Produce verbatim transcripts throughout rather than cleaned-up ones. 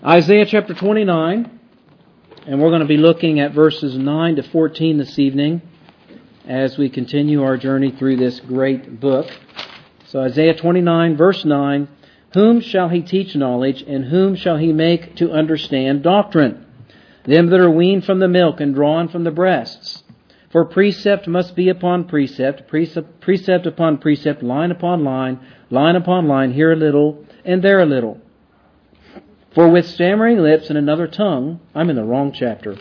Isaiah chapter twenty-nine, and we're going to be looking at verses nine to fourteen this evening as we continue our journey through this great book. So Isaiah twenty-nine, verse nine, "Whom shall he teach knowledge, and whom shall he make to understand doctrine? Them that are weaned from the milk and drawn from the breasts. For precept must be upon precept, precept, precept upon precept, line upon line, line upon line, here a little, and there a little. For with stammering lips and another tongue," I'm in the wrong chapter.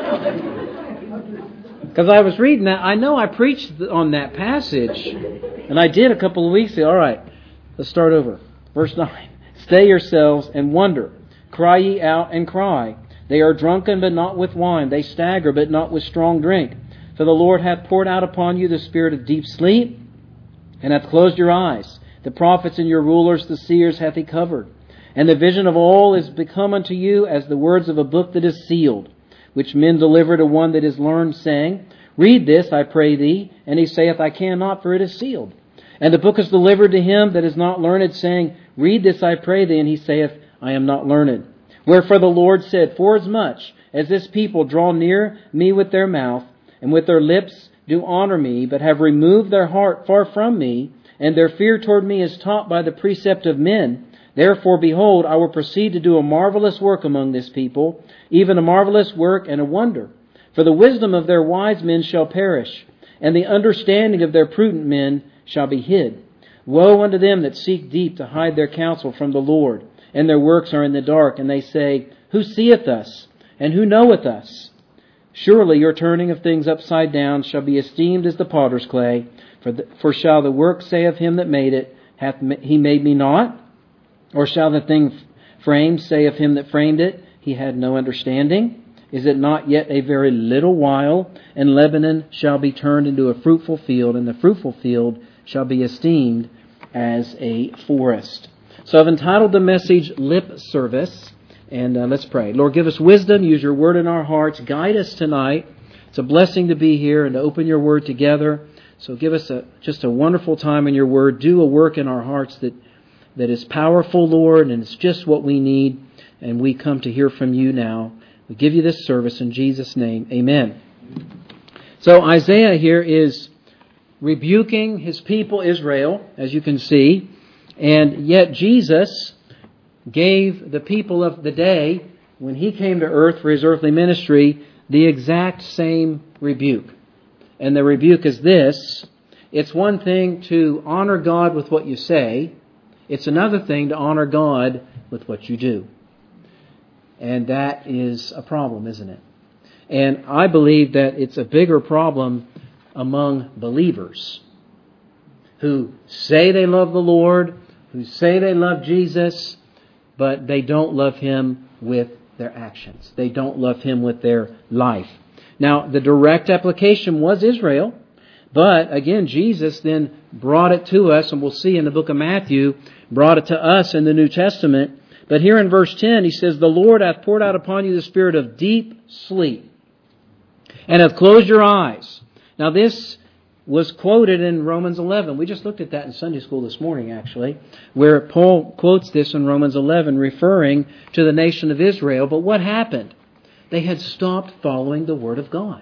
Because I was reading that, I know I preached on that passage, and I did a couple of weeks ago. All right, let's start over. Verse nine, "Stay yourselves and wonder. Cry ye out and cry. They are drunken, but not with wine. They stagger, but not with strong drink. For the Lord hath poured out upon you the spirit of deep sleep, and hath closed your eyes. The prophets and your rulers, the seers, hath he covered. And the vision of all is become unto you as the words of a book that is sealed, which men deliver to one that is learned, saying, Read this, I pray thee. And he saith, I cannot, for it is sealed. And the book is delivered to him that is not learned, saying, Read this, I pray thee. And he saith, I am not learned. Wherefore the Lord said, Forasmuch as this people draw near me with their mouth, and with their lips do honor me, but have removed their heart far from me, and their fear toward me is taught by the precept of men, therefore, behold, I will proceed to do a marvelous work among this people, even a marvelous work and a wonder. For the wisdom of their wise men shall perish, and the understanding of their prudent men shall be hid. Woe unto them that seek deep to hide their counsel from the Lord, and their works are in the dark, and they say, Who seeth us, and who knoweth us? Surely your turning of things upside down shall be esteemed as the potter's clay, for, the, for shall the work say of him that made it, Hath he made me not? Or shall the thing framed say of him that framed it, He had no understanding? Is it not yet a very little while, and Lebanon shall be turned into a fruitful field, and the fruitful field shall be esteemed as a forest?" So I've entitled the message, Lip Service, and uh, let's pray. Lord, give us wisdom, use your word in our hearts, guide us tonight. It's a blessing to be here and to open your word together. So give us a, just a wonderful time in your word. Do a work in our hearts that that is powerful, Lord, and it's just what we need, and we come to hear from you now. We give you this service in Jesus' name. Amen. So Isaiah here is rebuking his people Israel, as you can see, and yet Jesus gave the people of the day, when he came to earth for his earthly ministry, the exact same rebuke. And the rebuke is this: it's one thing to honor God with what you say, it's another thing to honor God with what you do. And that is a problem, isn't it? And I believe that it's a bigger problem among believers who say they love the Lord, who say they love Jesus, but they don't love Him with their actions. They don't love Him with their life. Now, the direct application was Israel, but again, Jesus then brought it to us, and we'll see in the book of Matthew, brought it to us in the New Testament. But here in verse ten, he says, The Lord hath poured out upon you the spirit of deep sleep, and hath closed your eyes. Now this was quoted in Romans eleven. We just looked at that in Sunday school this morning, actually, where Paul quotes this in Romans eleven, referring to the nation of Israel. But what happened? They had stopped following the Word of God.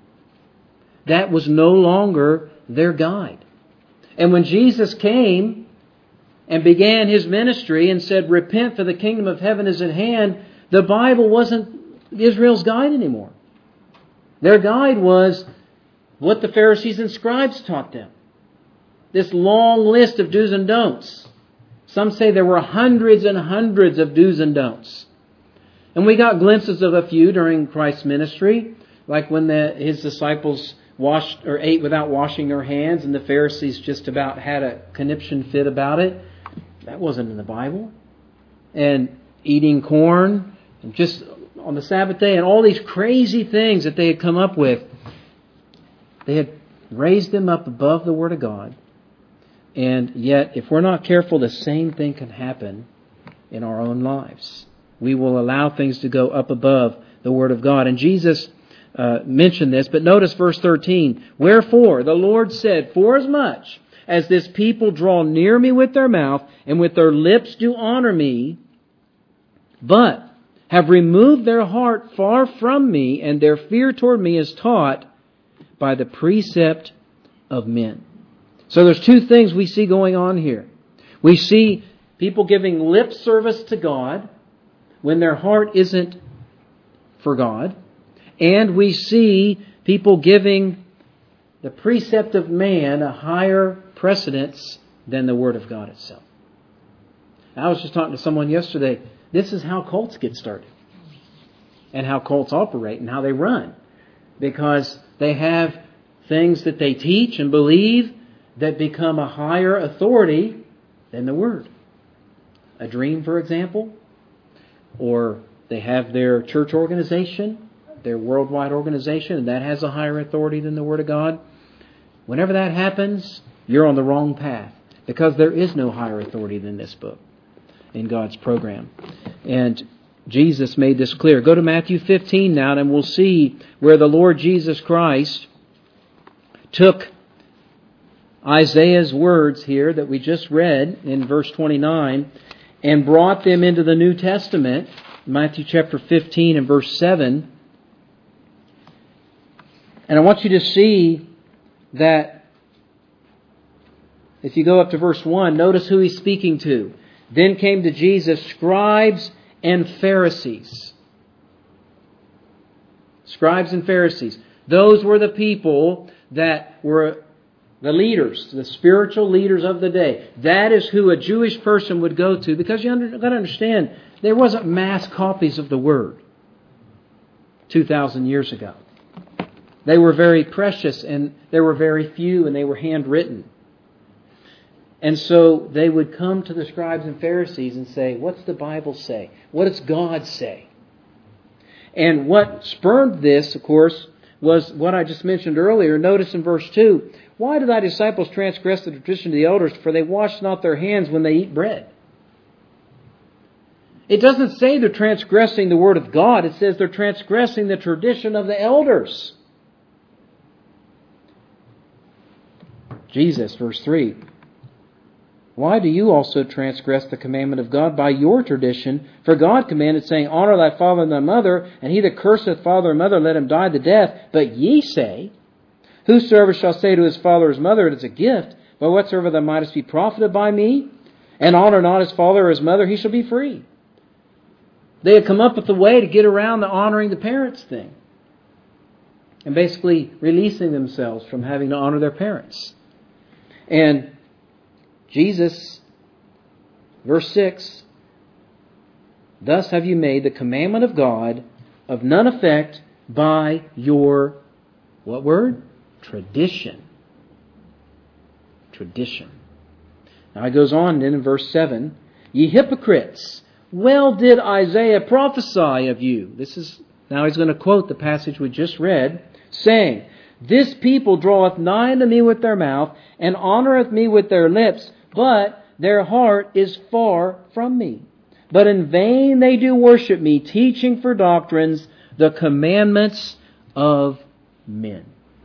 That was no longer their guide. And when Jesus came and began His ministry and said, Repent, for the kingdom of heaven is at hand, the Bible wasn't Israel's guide anymore. Their guide was what the Pharisees and scribes taught them. This long list of do's and don'ts. Some say there were hundreds and hundreds of do's and don'ts. And we got glimpses of a few during Christ's ministry, like when the, His disciples washed or ate without washing their hands, and the Pharisees just about had a conniption fit about it. That wasn't in the Bible. And eating corn, and just on the Sabbath day, and all these crazy things that they had come up with. They had raised them up above the Word of God. And yet, if we're not careful, the same thing can happen in our own lives. We will allow things to go up above the Word of God. And Jesus uh, mentioned this, but notice verse thirteen. Wherefore, the Lord said, Forasmuch as this people draw near me with their mouth, and with their lips do honor me, but have removed their heart far from me, and their fear toward me is taught by the precept of men. So there's two things we see going on here. We see people giving lip service to God when their heart isn't for God. And we see people giving the precept of man a higher precedence than the Word of God itself. I was just talking to someone yesterday. This is how cults get started. And how cults operate and how they run. Because they have things that they teach and believe that become a higher authority than the Word. A dream, for example. Or they have their church organization, their worldwide organization, and that has a higher authority than the Word of God. Whenever that happens, you're on the wrong path. Because there is no higher authority than this book in God's program. And Jesus made this clear. Go to Matthew fifteen now, and we'll see where the Lord Jesus Christ took Isaiah's words here that we just read in verse twenty-nine and brought them into the New Testament. Matthew chapter fifteen and verse seven. And I want you to see that if you go up to verse one, notice who he's speaking to. Then came to Jesus scribes and Pharisees. Scribes and Pharisees. Those were the people that were the leaders, the spiritual leaders of the day. That is who a Jewish person would go to, because you got to understand, there wasn't mass copies of the Word two thousand years ago. They were very precious, and there were very few, and they were handwritten. And so they would come to the scribes and Pharisees and say, what's the Bible say? What does God say? And what spurred this, of course, was what I just mentioned earlier. Notice in verse two, why do thy disciples transgress the tradition of the elders? For they wash not their hands when they eat bread. It doesn't say they're transgressing the Word of God. It says they're transgressing the tradition of the elders. Jesus, verse three. Why do you also transgress the commandment of God by your tradition? For God commanded, saying, honor thy father and thy mother, and he that curseth father and mother, let him die the death. But ye say, whosoever shall say to his father or his mother, it is a gift, but whatsoever thou mightest be profited by me, and honor not his father or his mother, he shall be free. They had come up with a way to get around the honoring the parents thing. And basically releasing themselves from having to honor their parents. And Jesus, verse six, thus have you made the commandment of God of none effect by your, what word? Tradition. Tradition. Now it goes on then in verse seven, ye hypocrites, well did Isaiah prophesy of you. This is, now he's going to quote the passage we just read, saying, this people draweth nigh unto me with their mouth, and honoreth me with their lips, but their heart is far from me. But in vain they do worship me, teaching for doctrines the commandments of men.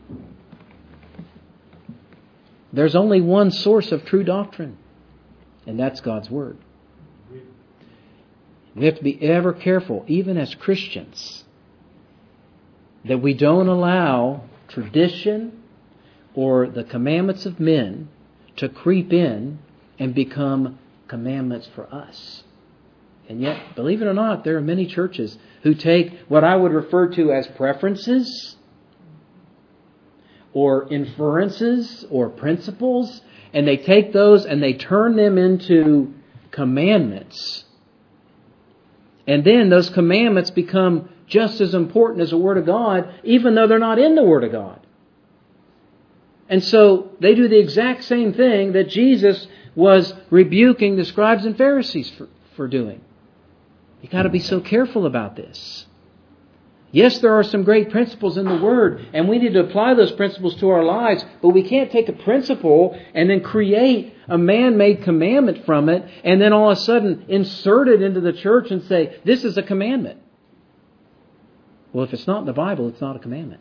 There's only one source of true doctrine, and that's God's Word. We have to be ever careful, even as Christians, that we don't allow tradition or the commandments of men to creep in and become commandments for us. And yet, believe it or not, there are many churches who take what I would refer to as preferences or inferences or principles, and they take those and they turn them into commandments. And then those commandments become just as important as the Word of God, even though they're not in the Word of God. And so they do the exact same thing that Jesus was rebuking the scribes and Pharisees for, for doing. You've got to be so careful about this. Yes, there are some great principles in the Word, and we need to apply those principles to our lives, but we can't take a principle and then create a man-made commandment from it, and then all of a sudden insert it into the church and say, this is a commandment. Well, if it's not in the Bible, it's not a commandment.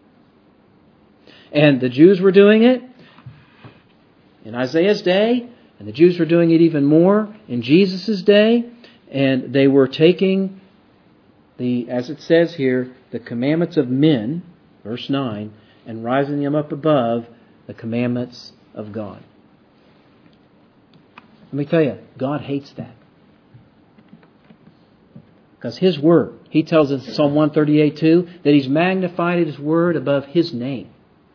And the Jews were doing it in Isaiah's day, and the Jews were doing it even more in Jesus' day, and they were taking the, as it says here, the commandments of men, verse nine, and rising them up above the commandments of God. Let me tell you, God hates that. Because His Word, He tells us in Psalm one thirty-eight two that He's magnified His Word above His name.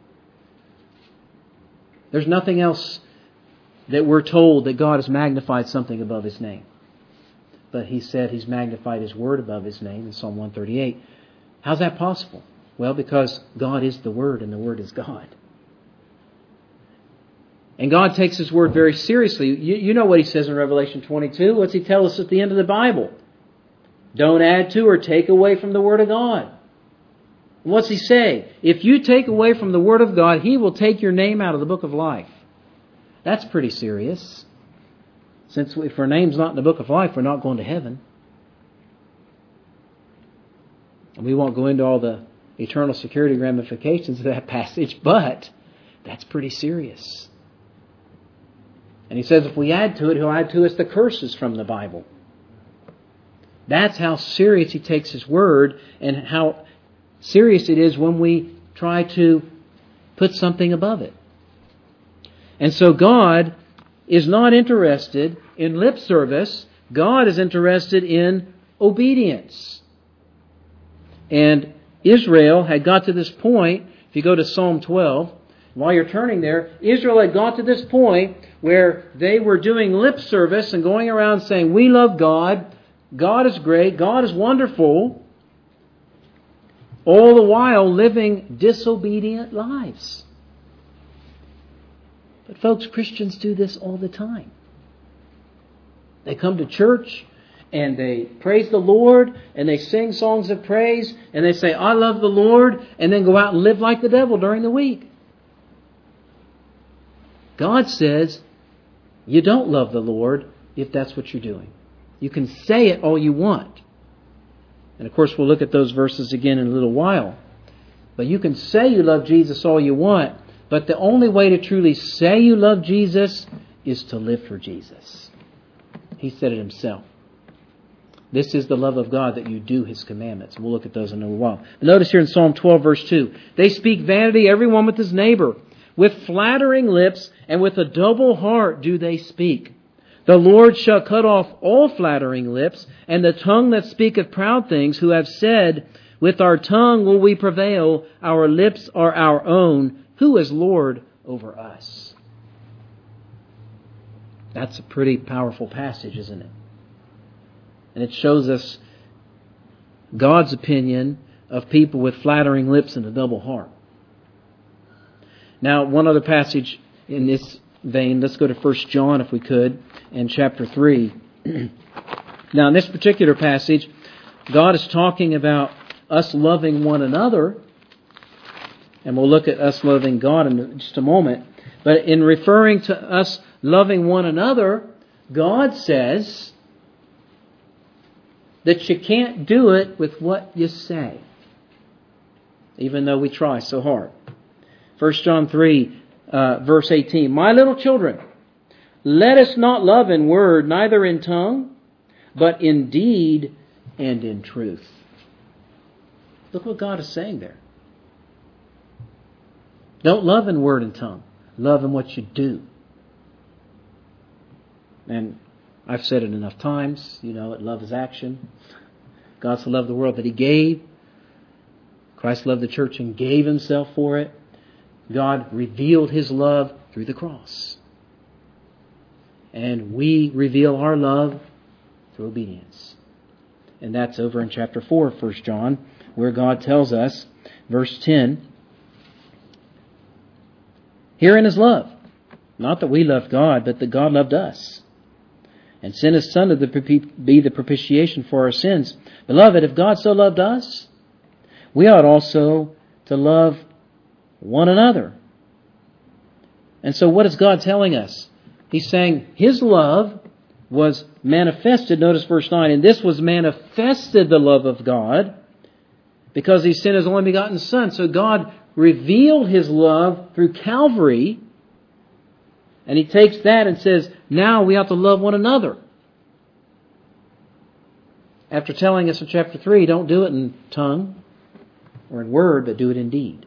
There's nothing else that we're told that God has magnified something above His name. But He said He's magnified His Word above His name in Psalm one thirty-eight. How's that possible? Well, because God is the Word and the Word is God. And God takes His Word very seriously. You, you know what He says in Revelation twenty-two. What's He tell us at the end of the Bible? Don't add to or take away from the Word of God. What's He say? If you take away from the Word of God, He will take your name out of the book of life. That's pretty serious. Since if our name's not in the book of life, we're not going to heaven. And we won't go into all the eternal security ramifications of that passage, but that's pretty serious. And He says if we add to it, He'll add to us the curses from the Bible. That's how serious He takes His Word, and how serious it is when we try to put something above it. And so God is not interested in lip service. God is interested in obedience. And Israel had got to this point, if you go to Psalm twelve, while you're turning there, Israel had got to this point where they were doing lip service and going around saying, we love God, God is great, God is wonderful, all the while living disobedient lives. But folks, Christians do this all the time. They come to church and they praise the Lord and they sing songs of praise and they say, I love the Lord, and then go out and live like the devil during the week. God says you don't love the Lord if that's what you're doing. You can say it all you want. And of course we'll look at those verses again in a little while. But you can say you love Jesus all you want, but the only way to truly say you love Jesus is to live for Jesus. He said it Himself. This is the love of God, that you do His commandments. We'll look at those in a little while. But notice here in Psalm twelve verse two, they speak vanity every one with his neighbor. With flattering lips and with a double heart do they speak. The Lord shall cut off all flattering lips, and the tongue that speaketh proud things, who have said, with our tongue will we prevail, our lips are our own. Who is Lord over us? That's a pretty powerful passage, isn't it? And it shows us God's opinion of people with flattering lips and a double heart. Now, one other passage in this vein. Let's go to First John, if we could, and chapter three. Now, in this particular passage, God is talking about us loving one another, and we'll look at us loving God in just a moment. But in referring to us loving one another, God says that you can't do it with what you say, even though we try so hard. First John three, uh, verse eighteen. My little children, let us not love in word, neither in tongue, but in deed and in truth. Look what God is saying there. Don't love in word and tongue. Love in what you do. And I've said it enough times, you know, that love is action. God so loved the world that He gave. Christ loved the church and gave Himself for it. God revealed His love through the cross. And we reveal our love through obedience. And that's over in chapter four of First John, where God tells us, verse ten, herein is love, not that we loved God, but that God loved us, and sent His Son to be the propitiation for our sins. Beloved, if God so loved us, we ought also to love one another. And so what is God telling us? He's saying His love was manifested. Notice verse nine. And this was manifested, the love of God, because He sent His only begotten Son. So God revealed His love through Calvary. And He takes that and says, now we ought to love one another. after telling us in chapter three, don't do it in tongue or in word, but do it in deed.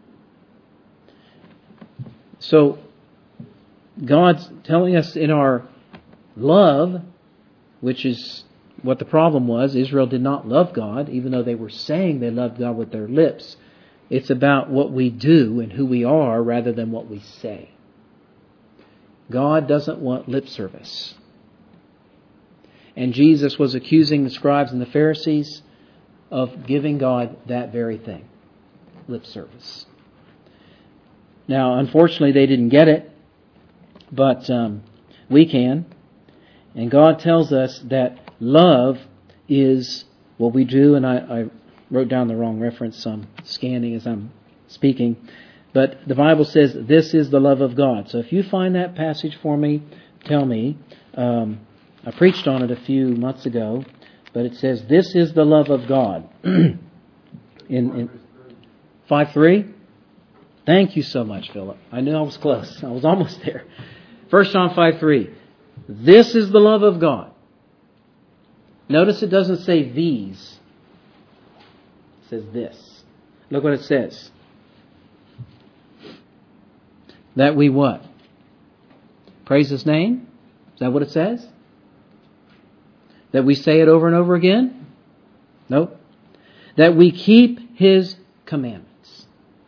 So, God's telling us in our love, which is what the problem was. Israel did not love God, even though they were saying they loved God with their lips. It's about what we do and who we are rather than what we say. God doesn't want lip service. And Jesus was accusing the scribes and the Pharisees of giving God that very thing, lip service. Now, unfortunately, they didn't get it, but um, we can. And God tells us that love is what we do, and I, I wrote down the wrong reference, so I'm scanning as I'm speaking. But the Bible says this is the love of God. So if you find that passage for me, tell me. Um, I preached on it a few months ago, but it says this is the love of God. in, in five three? Thank you so much, Philip. I knew I was close. I was almost there. First John five three. This is the love of God. Notice it doesn't say these. It says this. Look what it says. That we what? Praise His name? Is that what it says? That we say it over and over again? Nope. That we keep His commandments.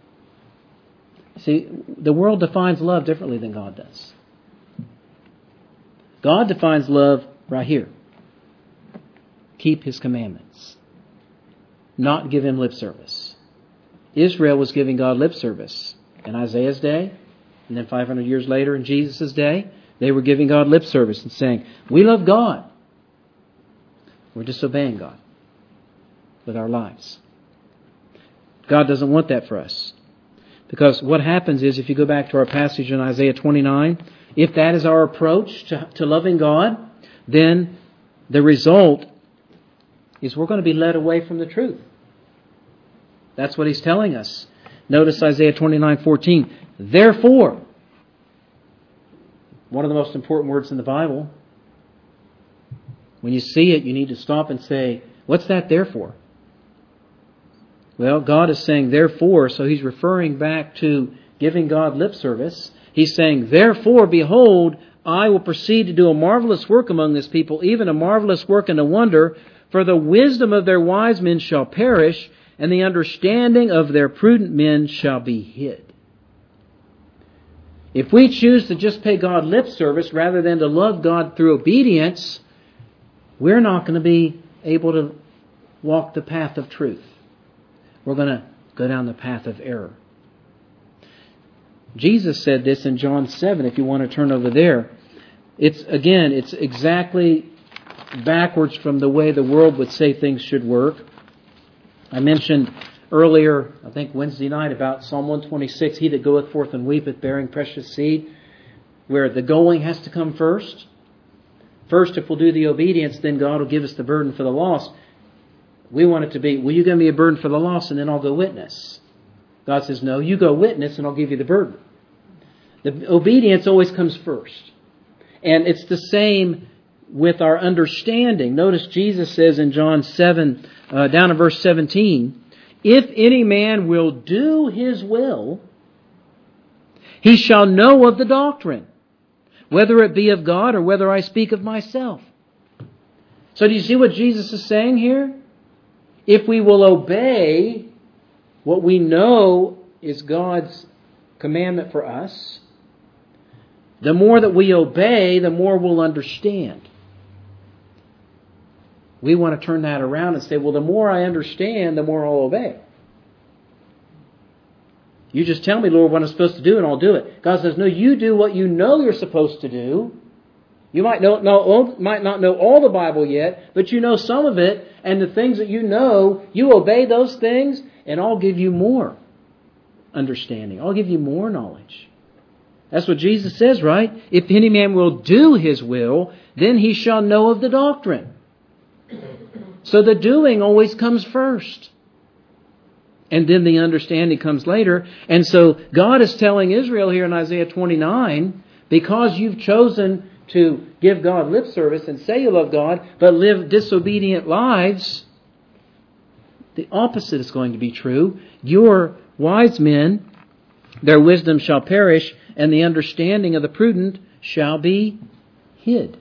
See, the world defines love differently than God does. God defines love right here. Keep His commandments. Not give Him lip service. Israel was giving God lip service in Isaiah's day, and then five hundred years later in Jesus' day, they were giving God lip service and saying, we love God. We're disobeying God with our lives. God doesn't want that for us. Because what happens is, if you go back to our passage in Isaiah twenty-nine, if that is our approach to, to loving God, then the result is we're going to be led away from the truth. That's what He's telling us. Notice Isaiah twenty-nine fourteen. Therefore, one of the most important words in the Bible. When you see it, you need to stop and say, what's that there for? Well, God is saying therefore, so He's referring back to giving God lip service. He's saying, therefore, behold, I will proceed to do a marvelous work among this people, even a marvelous work and a wonder, for the wisdom of their wise men shall perish, and the understanding of their prudent men shall be hid. If we choose to just pay God lip service rather than to love God through obedience, we're not going to be able to walk the path of truth. We're going to go down the path of error. Jesus said this in John seven, if you want to turn over there. It's, again, it's exactly backwards from the way the world would say things should work. I mentioned earlier, I think Wednesday night, about Psalm one twenty-six, He that goeth forth and weepeth, bearing precious seed, where the going has to come first. First, if we'll do the obedience, then God will give us the burden for the lost. We want it to be, will you give me a burden for the lost and then I'll go witness? God says, no, you go witness and I'll give you the burden. The obedience always comes first. And it's the same with our understanding. Notice Jesus says in John seven, uh, down in verse seventeen, if any man will do his will, he shall know of the doctrine, whether it be of God or whether I speak of myself. So do you see what Jesus is saying here? If we will obey what we know is God's commandment for us, the more that we obey, the more we'll understand. We want to turn that around and say, well, the more I understand, the more I'll obey. You just tell me, Lord, what I'm supposed to do, and I'll do it. God says, no, you do what you know you're supposed to do. You might, know, know, might not know all the Bible yet, but you know some of it, and the things that you know, you obey those things, and I'll give you more understanding. I'll give you more knowledge. That's what Jesus says, right? If any man will do his will, then he shall know of the doctrine. So the doing always comes first. And then the understanding comes later. And so God is telling Israel here in Isaiah twenty-nine, because you've chosen to give God lip service and say you love God, but live disobedient lives, the opposite is going to be true. Your wise men, their wisdom shall perish, and the understanding of the prudent shall be hid.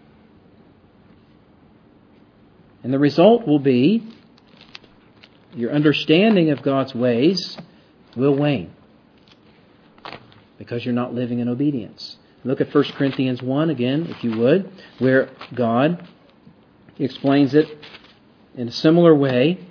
And the result will be your understanding of God's ways will wane because you're not living in obedience. Look at First Corinthians one again, if you would, where God explains it in a similar way,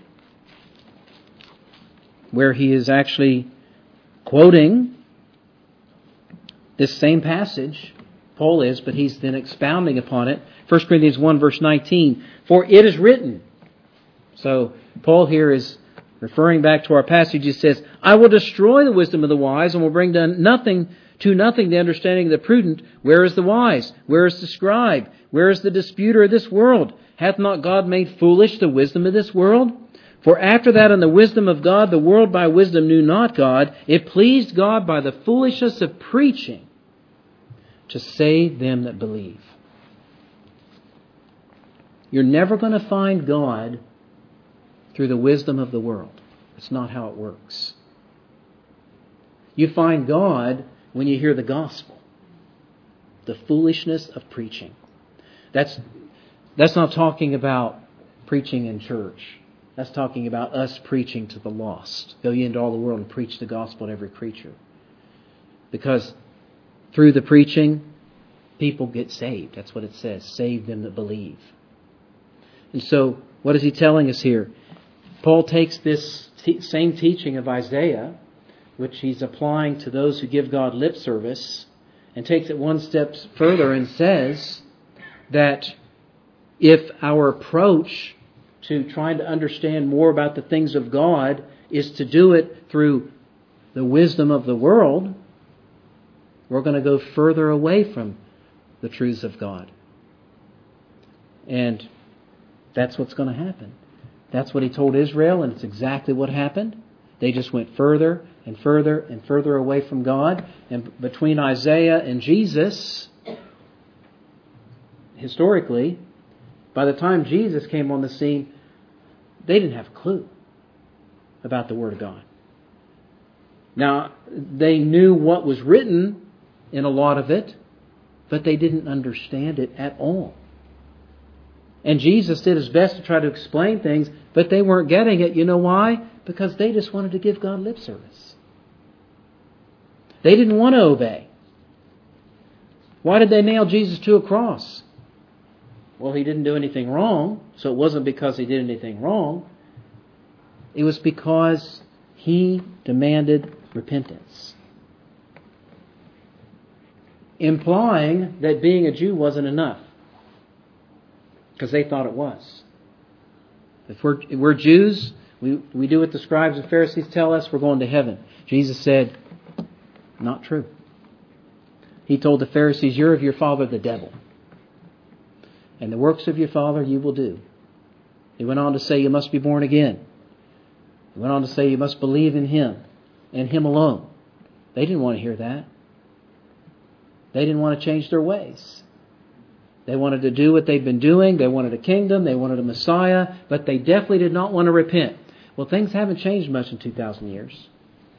where he is actually quoting this same passage. Paul is, but he's then expounding upon it. First Corinthians one verse nineteen, for it is written. So Paul here is referring back to our passage. He says, I will destroy the wisdom of the wise and will bring to nothing, to nothing the understanding of the prudent. Where is the wise? Where is the scribe? Where is the disputer of this world? Hath not God made foolish the wisdom of this world? For after that in the wisdom of God, the world by wisdom knew not God. It pleased God by the foolishness of preaching to save them that believe. You're never going to find God through the wisdom of the world. That's not how it works. You find God when you hear the gospel. The foolishness of preaching. That's, that's not talking about preaching in church. That's talking about us preaching to the lost. Go ye into all the world and preach the gospel to every creature. Because through the preaching, people get saved. That's what it says. Save them that believe. And so, what is he telling us here? Paul takes this t- same teaching of Isaiah, which he's applying to those who give God lip service, and takes it one step further and says that if our approach to trying to understand more about the things of God is to do it through the wisdom of the world, we're going to go further away from the truths of God. And that's what's going to happen. That's what he told Israel, and it's exactly what happened. They just went further and further and further away from God. And between Isaiah and Jesus, historically, by the time Jesus came on the scene, they didn't have a clue about the Word of God. Now, they knew what was written in a lot of it, but they didn't understand it at all. And Jesus did his best to try to explain things, but they weren't getting it. You know why? Because they just wanted to give God lip service. They didn't want to obey. Why did they nail Jesus to a cross? Well, he didn't do anything wrong, so it wasn't because he did anything wrong. It was because he demanded repentance, implying that being a Jew wasn't enough, because they thought it was. If we're, if we're Jews, we, we do what the scribes and Pharisees tell us, we're going to heaven. Jesus said, not true. He told the Pharisees, you're of your father the devil, and the works of your father you will do. He went on to say you must be born again. He went on to say you must believe in Him and Him alone. They didn't want to hear that. They didn't want to change their ways. They wanted to do what they'd been doing. They wanted a kingdom. They wanted a Messiah. But they definitely did not want to repent. Well, things haven't changed much in two thousand years.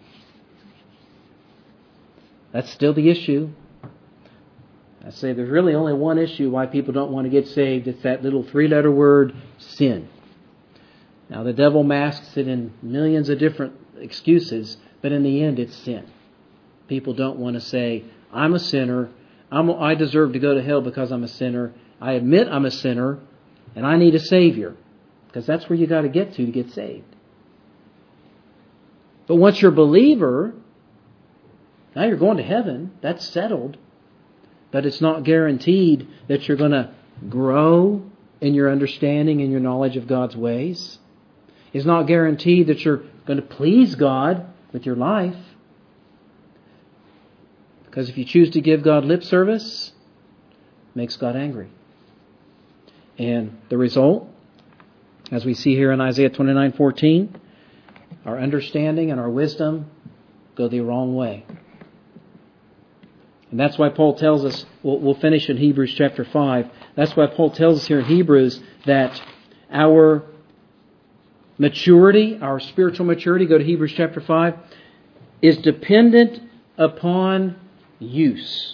That's still the issue. I say there's really only one issue why people don't want to get saved. It's that little three-letter word, sin. Now, the devil masks it in millions of different excuses, but in the end, it's sin. People don't want to say, I'm a sinner. I'm, I deserve to go to hell because I'm a sinner. I admit I'm a sinner, and I need a Savior. Because that's where you got to get to to get saved. But once you're a believer, now you're going to heaven. That's settled. But it's not guaranteed that you're going to grow in your understanding and your knowledge of God's ways. It's not guaranteed that you're going to please God with your life. Because if you choose to give God lip service, it makes God angry. And the result, as we see here in Isaiah twenty-nine fourteen, our understanding and our wisdom go the wrong way. And that's why Paul tells us, we'll, we'll finish in Hebrews chapter five, that's why Paul tells us here in Hebrews that our maturity, our spiritual maturity, go to Hebrews chapter five, is dependent upon use.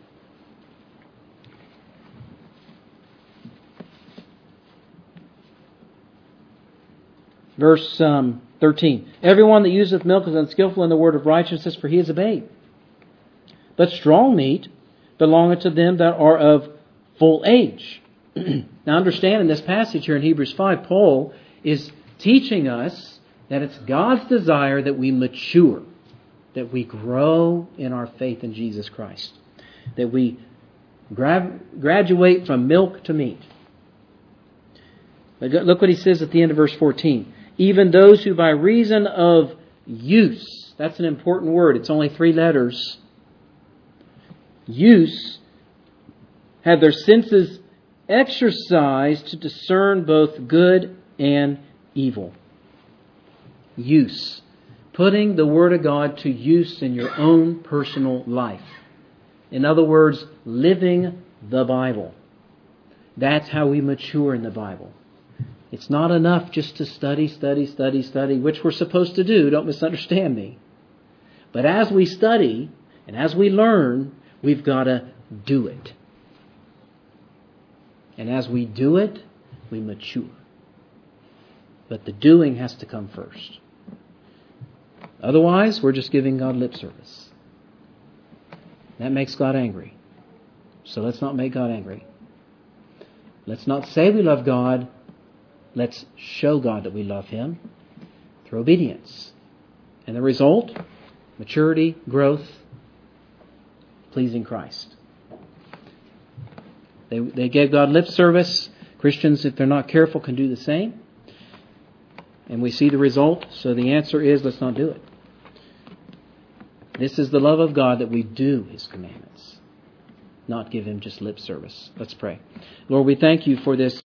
Verse um, thirteen. Everyone that useth milk is unskillful in the word of righteousness, for he is a babe. But strong meat belongeth to them that are of full age. Now understand, in this passage here in Hebrews five, Paul is teaching us that it's God's desire that we mature, that we grow in our faith in Jesus Christ, that we gra- graduate from milk to meat. But look what he says at the end of verse fourteen. Even those who by reason of use, that's an important word, it's only three letters, use, have their senses exercised to discern both good and evil. Use. Putting the Word of God to use in your own personal life. In other words, living the Bible. That's how we mature in the Bible. It's not enough just to study, study, study, study, which we're supposed to do. Don't misunderstand me. But as we study and as we learn, we've got to do it. And as we do it, we mature. But the doing has to come first. Otherwise, we're just giving God lip service. That makes God angry. So let's not make God angry. Let's not say we love God. Let's show God that we love Him through obedience. And the result, maturity, growth, pleasing Christ. They, they gave God lip service. Christians, if they're not careful, can do the same. And we see the result. So the answer is, let's not do it. This is the love of God, that we do His commandments, not give Him just lip service. Let's pray. Lord, we thank You for this